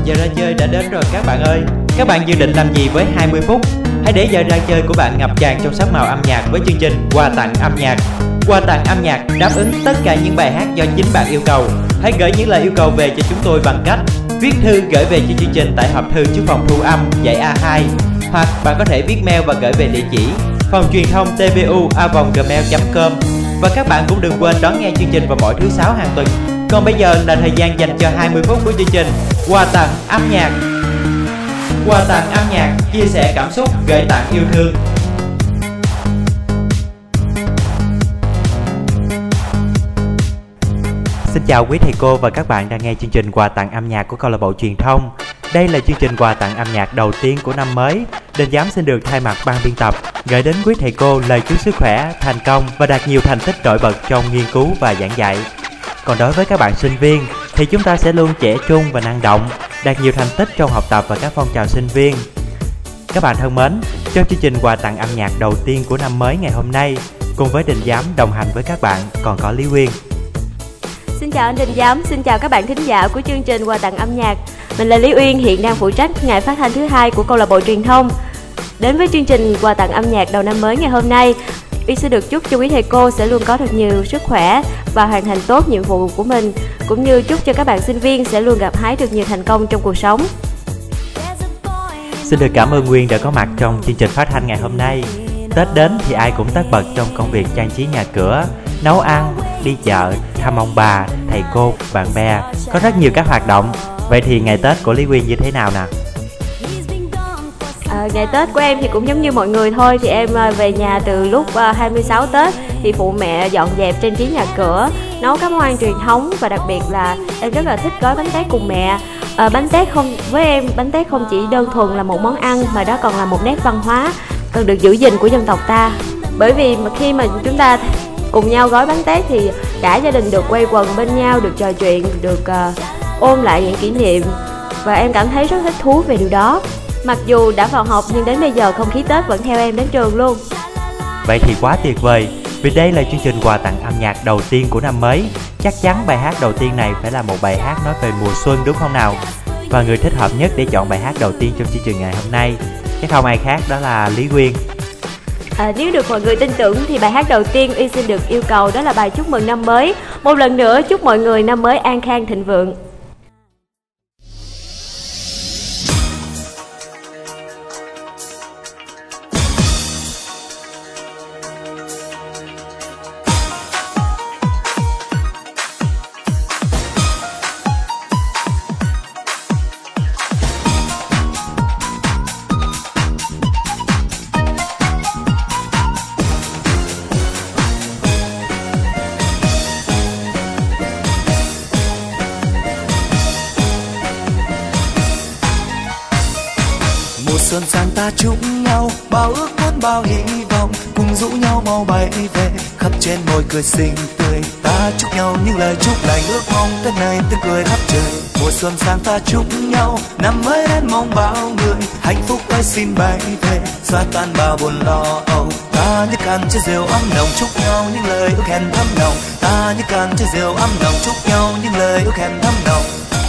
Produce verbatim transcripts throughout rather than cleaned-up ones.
giờ ra chơi đã đến rồi các bạn ơi. Các bạn dự định làm gì với hai mươi phút? Hãy để giờ ra chơi của bạn ngập tràn trong sắc màu âm nhạc với chương trình Quà tặng âm nhạc. Quà tặng âm nhạc đáp ứng tất cả những bài hát do chính bạn yêu cầu. Hãy gửi những lời yêu cầu về cho chúng tôi bằng cách viết thư gửi về cho chương trình tại hộp thư trước phòng thu âm dãy A hai, hoặc bạn có thể viết mail và gửi về địa chỉ phòng truyền thông t v u a vòng gmail chấm com. Và các bạn cũng đừng quên đón nghe chương trình vào mỗi thứ sáu hàng tuần. Còn bây giờ là thời gian dành cho hai mươi phút của chương trình Quà tặng âm nhạc. Quà tặng âm nhạc, chia sẻ cảm xúc, gửi tặng yêu thương. Xin chào quý thầy cô và các bạn đang nghe chương trình Quà tặng âm nhạc của câu lạc bộ truyền thông. Đây là chương trình quà tặng âm nhạc đầu tiên của năm mới. Đền Giám xin được thay mặt ban biên tập gửi đến quý thầy cô lời chúc sức khỏe, thành công và đạt nhiều thành tích nổi bật trong nghiên cứu và giảng dạy. Còn đối với các bạn sinh viên thì chúng ta sẽ luôn trẻ trung và năng động, đạt nhiều thành tích trong học tập và các phong trào sinh viên. Các bạn thân mến, trong chương trình quà tặng âm nhạc đầu tiên của năm mới ngày hôm nay, cùng với Đình Giám đồng hành với các bạn còn có Lý Uyên. Xin chào anh Đình Giám, xin chào các bạn thính giả của chương trình quà tặng âm nhạc. Mình là Lý Uyên, hiện đang phụ trách ngày phát thanh thứ hai của câu lạc bộ truyền thông. Đến với chương trình quà tặng âm nhạc đầu năm mới ngày hôm nay, Uyên sẽ được chúc cho quý thầy cô sẽ luôn có thật nhiều sức khỏe và hoàn thành tốt nhiệm vụ của mình, cũng như chúc cho các bạn sinh viên sẽ luôn gặt hái được nhiều thành công trong cuộc sống. Xin được cảm ơn Nguyên đã có mặt trong chương trình phát thanh ngày hôm nay. Tết đến thì ai cũng tất bật trong công việc trang trí nhà cửa, nấu ăn, đi chợ, thăm ông bà, thầy cô, bạn bè. Có rất nhiều các hoạt động. Vậy thì ngày Tết của Lý Nguyên như thế nào nè? À, ngày Tết của em thì cũng giống như mọi người thôi. Thì em về nhà từ lúc hai mươi sáu Tết thì phụ mẹ dọn dẹp trang trí nhà cửa, nấu các món ăn truyền thống, và đặc biệt là em rất là thích gói bánh tét cùng mẹ. À, bánh tét không với em bánh tét không chỉ đơn thuần là một món ăn mà đó còn là một nét văn hóa cần được giữ gìn của dân tộc ta. Bởi vì mà khi mà chúng ta cùng nhau gói bánh tét thì cả gia đình được quây quần bên nhau, được trò chuyện, được uh, ôn lại những kỷ niệm, và em cảm thấy rất thích thú về điều đó. Mặc dù đã vào học nhưng đến bây giờ không khí Tết vẫn theo em đến trường luôn. Vậy thì quá tuyệt vời, vì đây là chương trình quà tặng âm nhạc đầu tiên của năm mới. Chắc chắn bài hát đầu tiên này phải là một bài hát nói về mùa xuân đúng không nào? Và người thích hợp nhất để chọn bài hát đầu tiên trong chương trình ngày hôm nay chắc không ai khác đó là Lý Nguyên. À, nếu được mọi người tin tưởng thì bài hát đầu tiên Uy xin được yêu cầu đó là bài chúc mừng năm mới. Một lần nữa chúc mọi người năm mới an khang thịnh vượng. Xuân sang ta chúc nhau bao ước muốn bao hy vọng, cùng rủ nhau mau bay về khắp trên môi cười xinh tươi. Ta chúc nhau những lời chúc lành, ước mong Tết này tiếng cười khắp trời. Mùa xuân sang ta chúc nhau năm mới đến mong bao người hạnh phúc ơi xin bay về xóa tan bao buồn lo âu. Ta như can chứa rượu ấm nồng chúc nhau những lời ước hẹn thắm nồng. Ta như can chứa rượu ấm nồng chúc nhau những lời ước hẹn thắm nồng.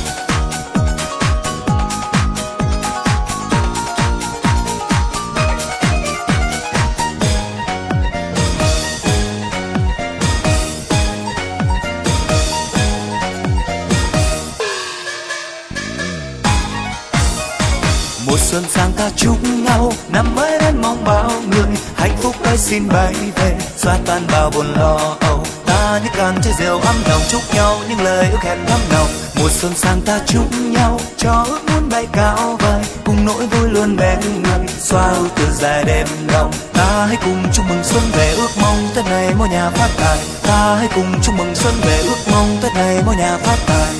Mùa xuân sang ta chúc nhau năm mới đến mong bao người hạnh phúc ơi xin bay về xóa tan bao buồn lo âu. Ta như can chứa rượu ấm nồng chúc nhau những lời ước hẹn thắm nồng. Mùa xuân sang ta chúc nhau cho ước muốn bay cao vời, cùng nỗi vui luôn bên người xóa ưu tư dài đêm đông. Ta hãy cùng chúc mừng xuân về, ước mong Tết này mỗi nhà phát tài. Ta hãy cùng chúc mừng xuân về, ước mong Tết này mỗi nhà phát tài.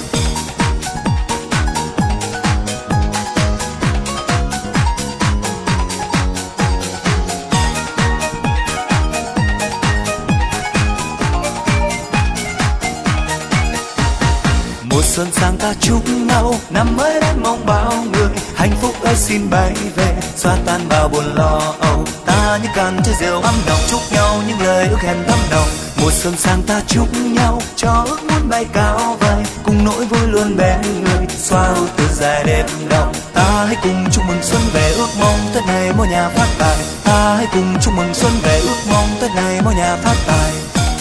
Mùa xuân sang ta chúc nhau năm mới đến mong bao người hạnh phúc ơi xin bay về xóa tan bao buồn lo âu. Ta như can chứa rượu ấm nồng chúc nhau những lời ước hẹn thắm nồng. Mùa xuân sang ta chúc nhau cho ước muốn bay cao vời, cùng nỗi vui luôn bên người, xóa ưu tư dài đêm đông. Ta hãy cùng chúc mừng xuân về, ước mong Tết này mỗi nhà phát tài. Ta hãy cùng chúc mừng xuân về, ước mong Tết này mỗi nhà phát tài.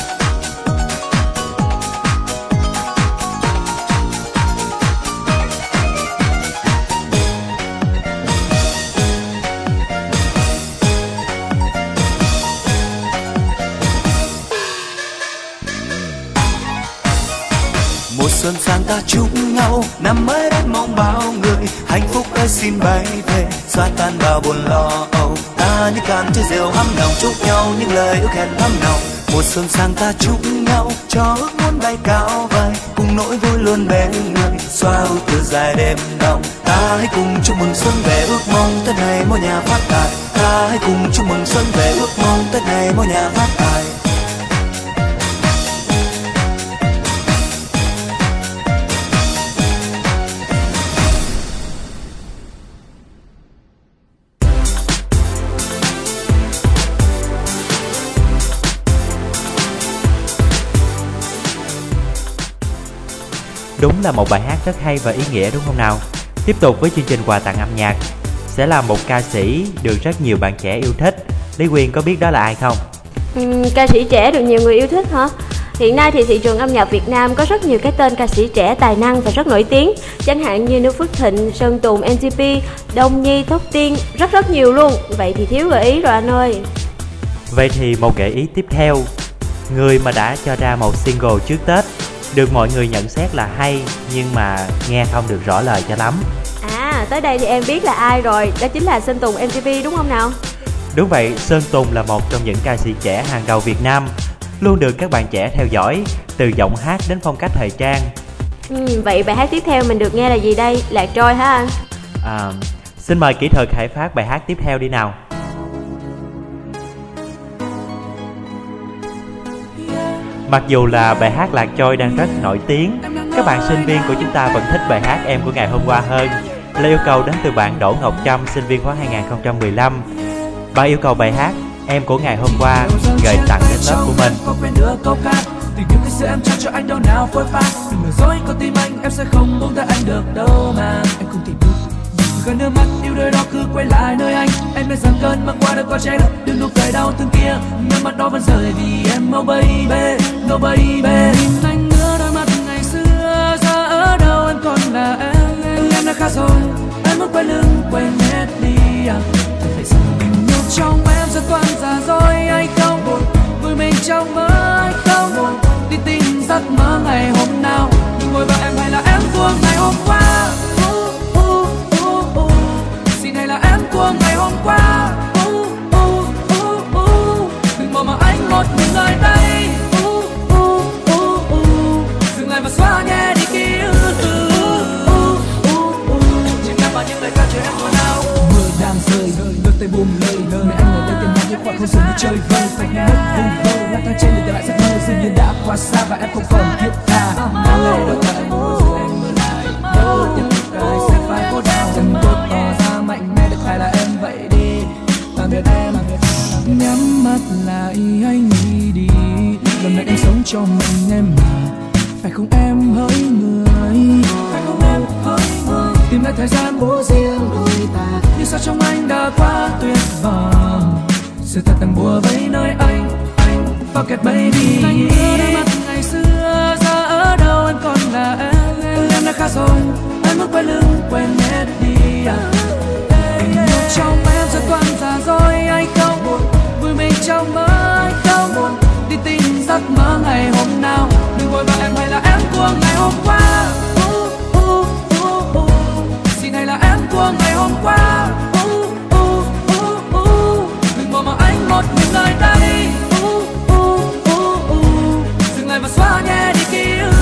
Mùa xuân sang ta chúc nhau, năm mới đến mong bao người hạnh phúc ơi xin bay về, xóa tan bao buồn lo âu. Ta như can chơi rượu hâm nồng, chúc nhau những lời ước hẹn thắm nồng. Mùa xuân sang ta chúc nhau, cho ước muốn bay cao vời, cùng nỗi vui luôn bên người, xóa ưu tư dài đêm đông. Ta hãy cùng chúc mừng xuân về, ước mong Tết này mỗi nhà phát tài. Ta hãy cùng chúc mừng xuân về, ước mong Tết này mỗi nhà phát tài. Đúng là một bài hát rất hay và ý nghĩa đúng không nào? Tiếp tục với chương trình quà tặng âm nhạc sẽ là một ca sĩ được rất nhiều bạn trẻ yêu thích. Lý Quyên có biết đó là ai không? Uhm, ca sĩ trẻ được nhiều người yêu thích hả? Hiện nay thì thị trường âm nhạc Việt Nam có rất nhiều cái tên ca sĩ trẻ tài năng và rất nổi tiếng, chẳng hạn như Noo Phước Thịnh, Sơn Tùng, en tê pê, Đông Nhi, Tóc Tiên, rất rất nhiều luôn. Vậy thì thiếu gợi ý rồi anh ơi. Vậy thì một gợi ý tiếp theo, người mà đã cho ra một single trước Tết được mọi người nhận xét là hay nhưng mà nghe không được rõ lời cho lắm. À, tới đây thì em biết là ai rồi, đó chính là Sơn Tùng em tê pê đúng không nào? Đúng vậy, Sơn Tùng là một trong những ca sĩ trẻ hàng đầu Việt Nam, luôn được các bạn trẻ theo dõi, từ giọng hát đến phong cách thời trang. Ừ, vậy bài hát tiếp theo mình được nghe là gì đây? Lạc Trôi hả anh? À, xin mời kỹ thuật khai phát bài hát tiếp theo đi nào. Mặc dù là bài hát Lạc Trôi đang rất nổi tiếng, các bạn sinh viên của chúng ta vẫn thích bài hát Em của ngày hôm qua hơn, là yêu cầu đến từ bạn Đỗ Ngọc Trâm, sinh viên khóa hai không một lăm. Bạn yêu cầu bài hát Em của ngày hôm qua gửi tặng đến lớp của mình. Tình yêu khi xưa em trao cho anh đâu nào phôi pha, đừng lừa dối con tim anh, em sẽ không buông tay anh được đâu mà anh không tìm được. Gần nước mắt yêu đời đó cứ quay lại nơi anh, em đã dần cơn mang qua đã có trái đất, đừng nụ cười đau thương kia, nước mắt đó vẫn rơi vì em. Oh baby, no baby, nhìn anh nữa đôi mắt ngày xưa, giờ ở đâu em còn là em, em đã khác rồi, em muốn quay lưng quên hết đi à. Tình yêu trong em giờ toàn giả dối, anh không buồn vui mình trong mơ, anh không buồn đi tìm giấc mơ ngày hôm nào, đừng ngồi vào em hay là em của ngày hôm qua. Uh, uh, uh, uh. Xin hay là em của ngày hôm qua. Uh, uh, uh, uh. Đừng bỏ mà anh một mình nơi đây. Uh, uh, uh, uh. Dừng lại và xóa nhẹ đi ký ức. Uh, uh, uh, uh. Chỉ nằm vào những lời ca chờ em mùa nào. Mưa đang rơi, đôi tay buông lời, mẹ anh ngồi đây tìm nhau những khoảng không dừng đi chơi vơi, phải mất vùng vơi, lang thang trên đường để lại giấc mơ dường như đã quá xa và em không còn thiết tha. Mang lời đôi tay rồi em mơ lại, đâu tiếp tục đời sẽ phải cố đau, dần tôi tỏ ra mạnh mẽ được hay là em vậy đi, tạm biệt em, nhắm mắt lại hãy nghĩ đi, lần này em sống cho mình em mà, phải không em hỡi người, phải không em hỡi người, tìm lại thời gian bố riêng đôi ta, như sao trong anh đã quá tuyệt vời, sự thật đang bùa vây nơi anh, anh forget baby. Anh nhớ đôi mắt ngày xưa, giờ ở đâu anh còn là em, em đã khác rồi, anh muốn quay lưng quên hết đi à. Tình yêu trong em giờ toàn giả dối, anh không buồn vui mình trong mơ, anh không buồn đi tìm giấc mơ ngày hôm nào, đừng vội vàng em hay là em của ngày hôm qua. Uh, uh, uh, uh. Xin hay là em của ngày hôm qua. Uh, uh, uh, uh. Đừng bỏ mà anh một mình nơi đây. Uh, uh, uh, uh. Dừng lại và xóa nhẹ đi ký ức.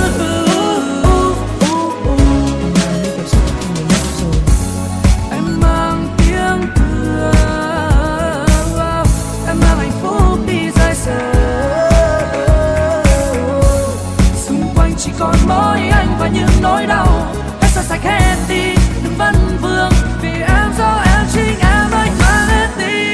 Em mang tiếng thương, em mang hạnh phúc đi rời xa. Xung quanh chỉ còn mỗi anh và những nỗi đau. Em sẽ sạch hết đi, đừng vấn vương, vì em do em chính em anh mang hết đi.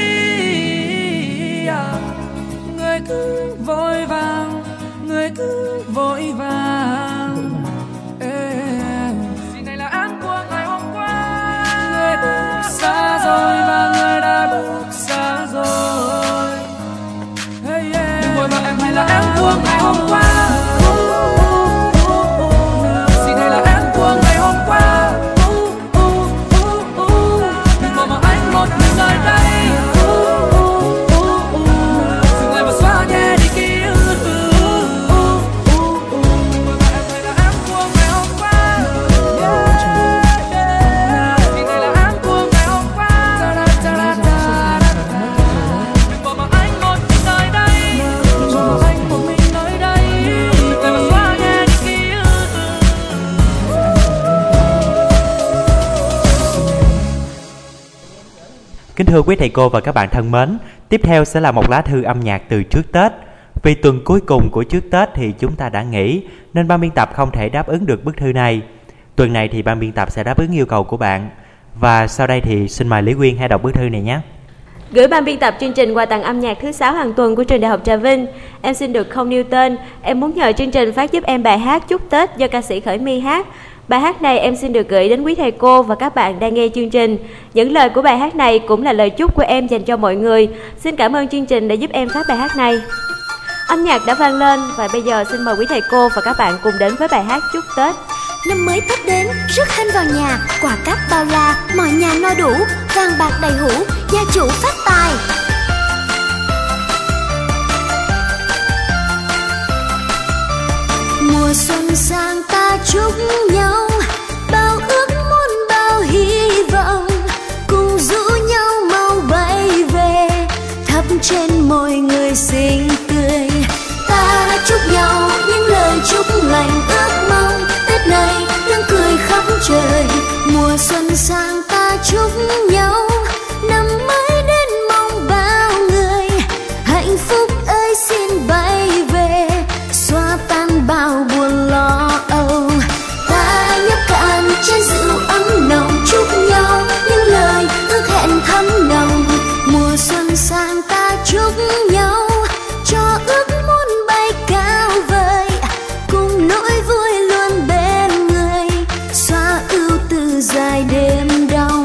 Người cứ vội vàng, người cứ vội vàng, Kính thưa quý thầy cô và các bạn thân mến, tiếp theo sẽ là một lá thư âm nhạc từ trước Tết. Vì tuần cuối cùng của trước Tết thì chúng ta đã nghỉ, nên ban biên tập không thể đáp ứng được bức thư này. Tuần này thì ban biên tập sẽ đáp ứng yêu cầu của bạn. Và sau đây thì xin mời Lý Quyên hãy đọc bức thư này nhé. Gửi ban biên tập chương trình quà tặng âm nhạc thứ sáu hàng tuần của trường Đại học Trà Vinh. Em xin được không nêu tên. Em muốn nhờ chương trình phát giúp em bài hát Chúc Tết do ca sĩ Khởi My hát. Bài hát này em xin được gửi đến quý thầy cô và các bạn đang nghe chương trình. Những lời của bài hát này cũng là lời chúc của em dành cho mọi người. Xin cảm ơn chương trình đã giúp em phát bài hát này. Âm nhạc đã vang lên và bây giờ xin mời quý thầy cô và các bạn cùng đến với bài hát Chúc Tết. Năm mới Tết đến, rước hân vào nhà, quà cáp bao la, mọi nhà no đủ, vàng bạc đầy hũ, gia chủ phát tài. Mùa xuân sang ta chúc nhau, bao ước muốn bao hy vọng, cùng rủ nhau mau bay về, thắp trên môi người xinh tươi. Ta chúc nhau những lời chúc lành ước mong, Tết này nắng cười khắp trời. Mùa xuân sang ta chúc nhau, năm mới đến mong bao người, hạnh phúc ơi xin bay về, xóa tan bao buồn lo âu. Ta nhấp cạn chén rượu ấm nồng, chúc nhau những lời ước hẹn thắm nồng. Mùa xuân sang ta chúc nhau, cho ước muốn bay cao vời, cùng nỗi vui luôn bên người, xóa ưu tư dài đêm đông.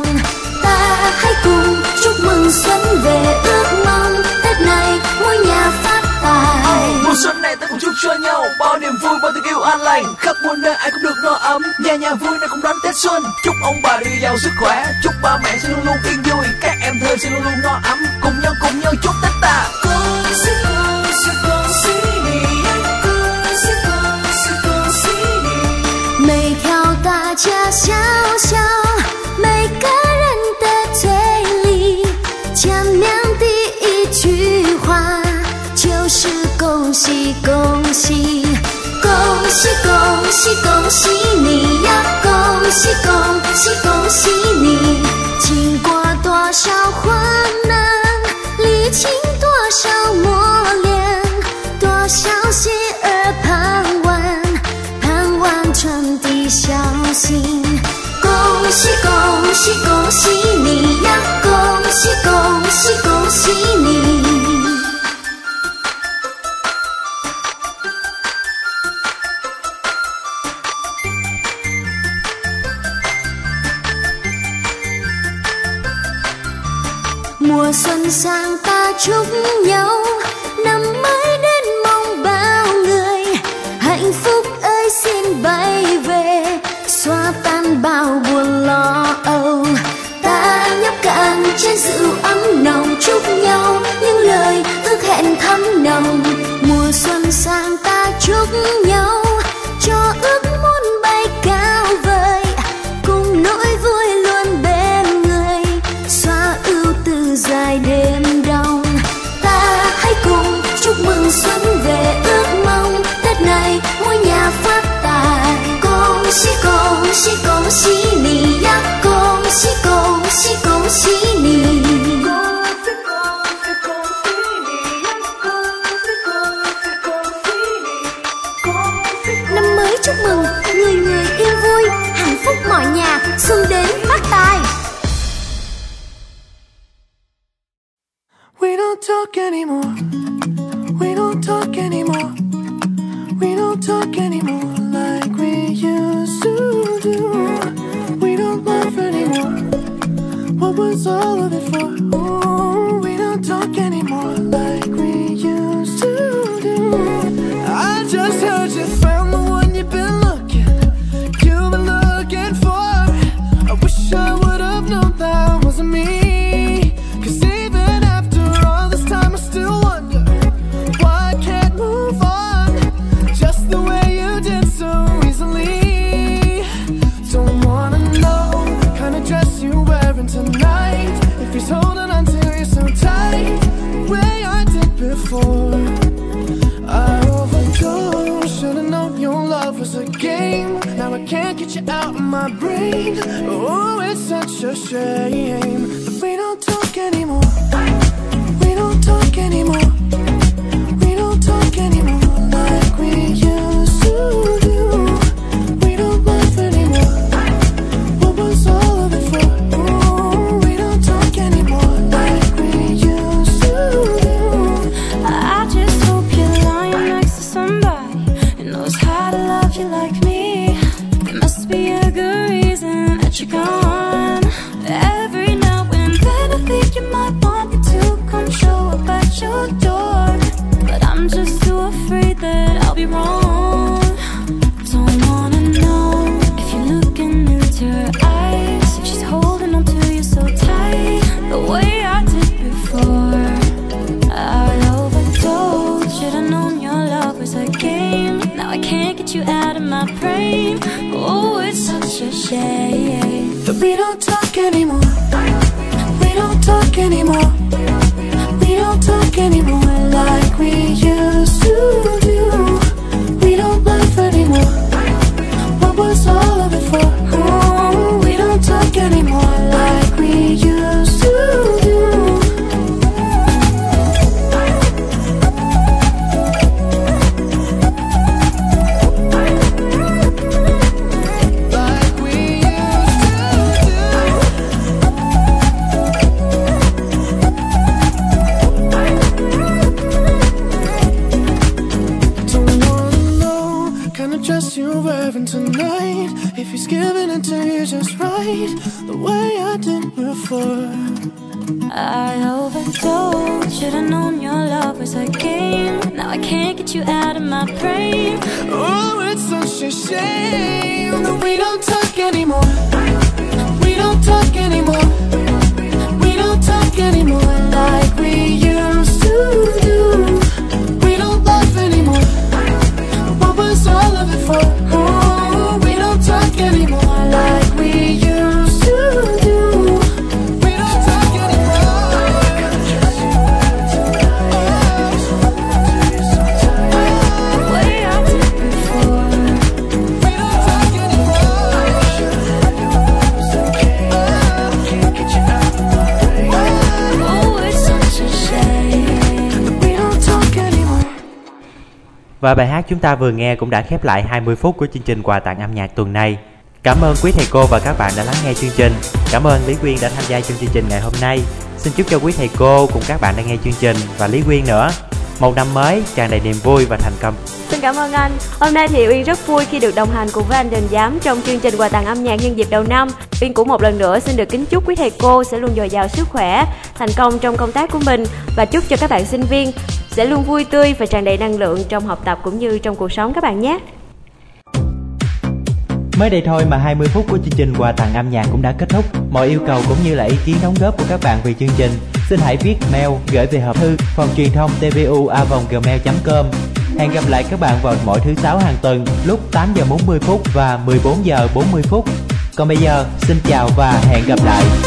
Ta hãy cùng chúc mừng xuân về, ước mong Tết này mỗi nhà phát tài. Mùa xuân này ta cùng chúc cho nhau bao niềm vui, bao tình yêu an lành, khắp muôn nơi ai cũng được no ấm, nhà nhà vui nơi cũng đón Tết xuân. Chúc ông bà được giàu sức khỏe, chúc ba mẹ sẽ luôn luôn yên vui, các em thơ sẽ luôn luôn no ấm, cùng nhau cùng nhau chúc Tết ta. Con sẽ con sẽ con xí đi, con sẽ con sẽ con xí đi. 每条大街小巷，每个人的嘴里，讲亮第一句话就是恭喜恭喜，恭喜恭喜恭喜你呀，恭喜恭喜恭喜你。经过多少患难，历经多少磨练，多少喜儿盼望，盼望传递孝心。恭喜恭喜恭喜你呀，恭喜恭喜恭喜你。Mùa xuân sang ta chúc nhau, năm mới đến mong bao người, hạnh phúc ơi xin bay về, xóa tan bao buồn lo âu. Ta nhấp cạn chén rượu ấm nồng, chúc nhau những lời ước hẹn thắm nồng. Mùa xuân sang ta chúc nhau, cho ước muốn bay cao vời, cùng nỗi vui luôn bên người, xóa ưu tư dài đêm đông. Ta hãy cùng chúc mừng xuân về, ước mong Tết này mỗi nhà phát tài.恭喜恭喜恭喜你呀，恭喜恭喜恭喜你。Năm mới chúc mừng người người yên vui, hạnh phúc mọi nhà, xuân đến phát tài. We don't talk anymore. We don't talk anymore. We don't talk anymore like we used to do. We don't laugh anymore. What was all of it for? Ooh, we don't talk anymore like we used to do. I just heard you found the one you've been looking, you've been looking for. I wish I would have known that wasn't me. He's holding on to you so tight, the way I did before. I overdosed, should've known know love was a game. Now I can't get you out of my brain. Oh, it's such a shame that we don't talk anymore. We don't talk anymore. We don't talk anymore like we used to do. We don't laugh anymore. What was all of it for? Oh, we don't talk anymore like we used to do. I just hope you're lying next to somebody who knows how to love you like me. There must be a good reason that you're gone. Every now and then I think you might want me to come show up at your door, but I'm just too afraid that I'll be wrong. Don't wanna know if you're looking into her eyes, if she's holding on to you so tight, the way I did before. I overdosed, should've known your love was a game. Now I can't get you out of my brain. Oh, it's such a shame that we don't talk anymore. We don't talk anymore. We don't talk anymore like we used to do. We don't laugh anymore. What was all of it for? Oh, we don't talk anymore like we used to do. You're wearing tonight, if he's giving it to you just right, the way I did before. I overdosed, should've known your love was a game. Now I can't get you out of my brain. Oh, it's such a shame that we don't talk anymore. We don't talk anymore. We don't talk anymore like we used to do. We don't laugh anymore. What was all of it for? Oh, we don't talk anymore like we used to do. We don't talk anymore. The way I did before. We don't talk anymore. Can't get you out of my brain. Oh, it's such a shame that we don't talk anymore. Và bài hát chúng ta vừa nghe cũng đã khép lại hai mươi phút của chương trình quà tặng âm nhạc tuần này. Cảm ơn quý thầy cô và các bạn đã lắng nghe chương trình. Cảm ơn Lý Quyên đã tham gia trong chương trình ngày hôm nay. Xin chúc cho quý thầy cô cùng các bạn đang nghe chương trình và Lý Quyên nữa một năm mới tràn đầy niềm vui và thành công. Xin cảm ơn anh. Hôm nay thì Uyên rất vui khi được đồng hành cùng với anh Đình Giám trong chương trình quà tặng âm nhạc nhân dịp đầu năm. Uyên cũng một lần nữa xin được kính chúc quý thầy cô sẽ luôn dồi dào sức khỏe, thành công trong công tác của mình, và chúc cho các bạn sinh viên sẽ luôn vui tươi và tràn đầy năng lượng trong học tập cũng như trong cuộc sống các bạn nhé. Mới đây thôi mà hai mươi phút của chương trình quà tặng âm nhạc cũng đã kết thúc. Mọi yêu cầu cũng như là ý kiến đóng góp của các bạn về chương trình, xin hãy viết mail gửi về hộp thư phòng truyền thông tvu a vòng gmail chấm com. Hẹn gặp lại các bạn vào mỗi thứ sáu hàng tuần lúc tám giờ bốn mươi phút và mười bốn giờ bốn mươi phút. Còn bây giờ, xin chào và hẹn gặp lại.